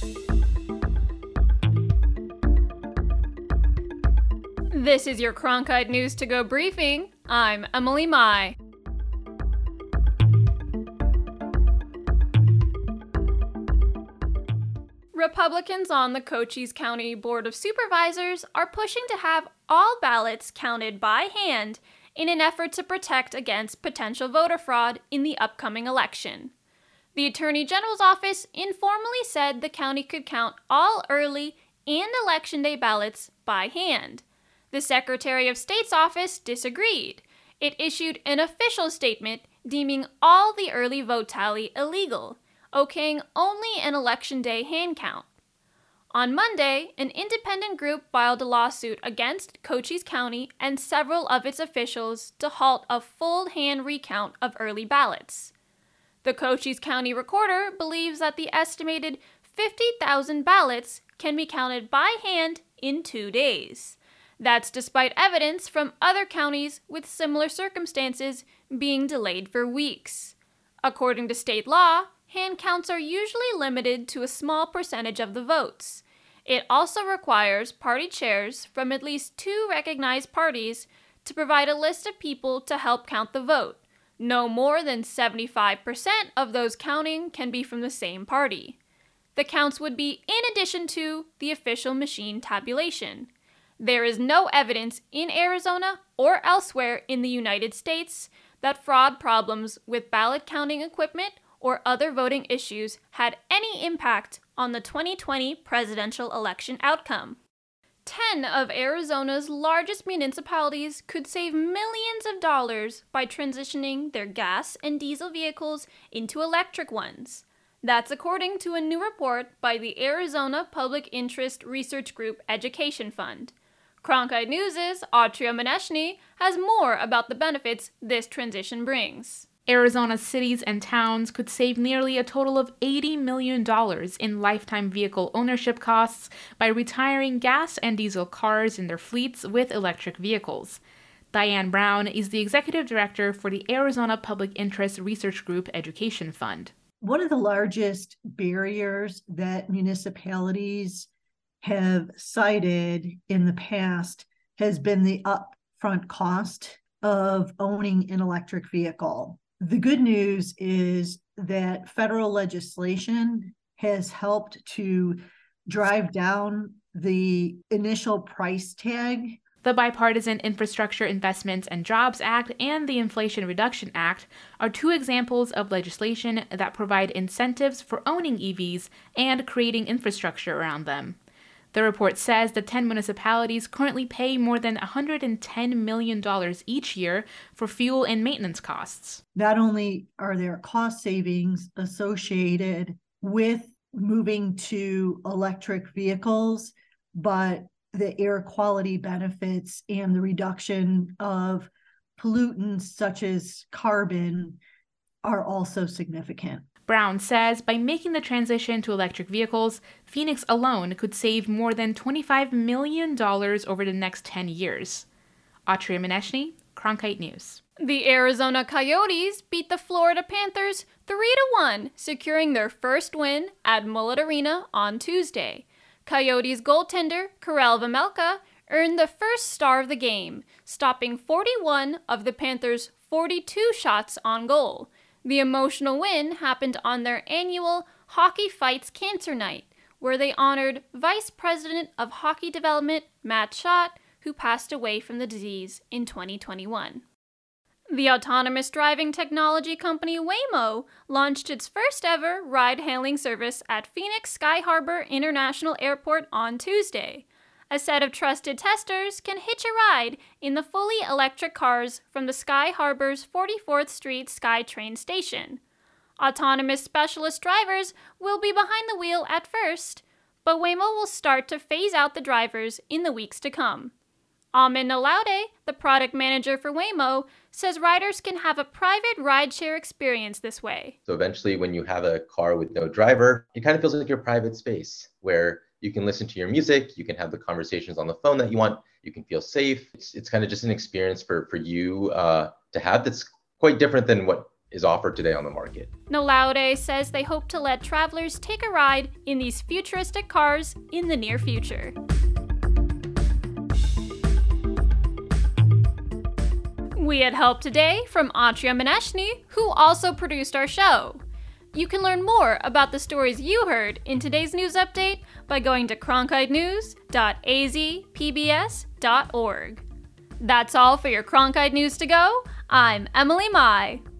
This is your Cronkite News to Go briefing. I'm Emily Mai. Republicans on the Cochise County Board of Supervisors are pushing to have all ballots counted by hand in an effort to protect against potential voter fraud in the upcoming election. The Attorney General's office informally said the county could count all early and election day ballots by hand. The Secretary of State's office disagreed. It issued an official statement deeming all the early vote tally illegal, okaying only an election day hand count. On Monday, an independent group filed a lawsuit against Cochise County and several of its officials to halt a full hand recount of early ballots. The Cochise County Recorder believes that the estimated 50,000 ballots can be counted by hand in 2 days. That's despite evidence from other counties with similar circumstances being delayed for weeks. According to state law, hand counts are usually limited to a small percentage of the votes. It also requires party chairs from at least 2 recognized parties to provide a list of people to help count the vote. No more than 75% of those counting can be from the same party. The counts would be in addition to the official machine tabulation. There is no evidence in Arizona or elsewhere in the United States that fraud problems with ballot counting equipment or other voting issues had any impact on the 2020 presidential election outcome. 10 of Arizona's largest municipalities could save millions of dollars by transitioning their gas and diesel vehicles into electric ones. That's according to a new report by the Arizona Public Interest Research Group Education Fund. Cronkite News' Atria Meneshny has more about the benefits this transition brings. Arizona's cities and towns could save nearly a total of $80 million in lifetime vehicle ownership costs by retiring gas and diesel cars in their fleets with electric vehicles. Diane Brown is the executive director for the Arizona Public Interest Research Group Education Fund. One of the largest barriers that municipalities have cited in the past has been the upfront cost of owning an electric vehicle. The good news is that federal legislation has helped to drive down the initial price tag. The Bipartisan Infrastructure Investments and Jobs Act and the Inflation Reduction Act are 2 examples of legislation that provide incentives for owning EVs and creating infrastructure around them. The report says that 10 municipalities currently pay more than $110 million each year for fuel and maintenance costs. Not only are there cost savings associated with moving to electric vehicles, but the air quality benefits and the reduction of pollutants such as carbon are also significant. Brown says by making the transition to electric vehicles, Phoenix alone could save more than $25 million over the next 10 years. Atria Meneshny, Cronkite News. The Arizona Coyotes beat the Florida Panthers 3-1, securing their first win at Mullet Arena on Tuesday. Coyotes goaltender Karel Vejmelka earned the first star of the game, stopping 41 of the Panthers' 42 shots on goal. The emotional win happened on their annual Hockey Fights Cancer Night, where they honored Vice President of Hockey Development Matt Schott, who passed away from the disease in 2021. The autonomous driving technology company Waymo launched its first ever ride-hailing service at Phoenix Sky Harbor International Airport on Tuesday. A set of trusted testers can hitch a ride in the fully electric cars from the Sky Harbor's 44th Street SkyTrain station. Autonomous specialist drivers will be behind the wheel at first, but Waymo will start to phase out the drivers in the weeks to come. Amin Nalaude, the product manager for Waymo, says riders can have a private rideshare experience this way. So eventually when you have a car with no driver, it kind of feels like your private space where you can listen to your music, you can have the conversations on the phone that you want, you can feel safe. It's kind of just an experience for you to have that's quite different than what is offered today on the market. Nolaude says they hope to let travelers take a ride in these futuristic cars in the near future. We had help today from Atria Maneshny, who also produced our show. You can learn more about the stories you heard in today's news update by going to cronkitenews.azpbs.org. That's all for your Cronkite News to Go. I'm Emily Mai.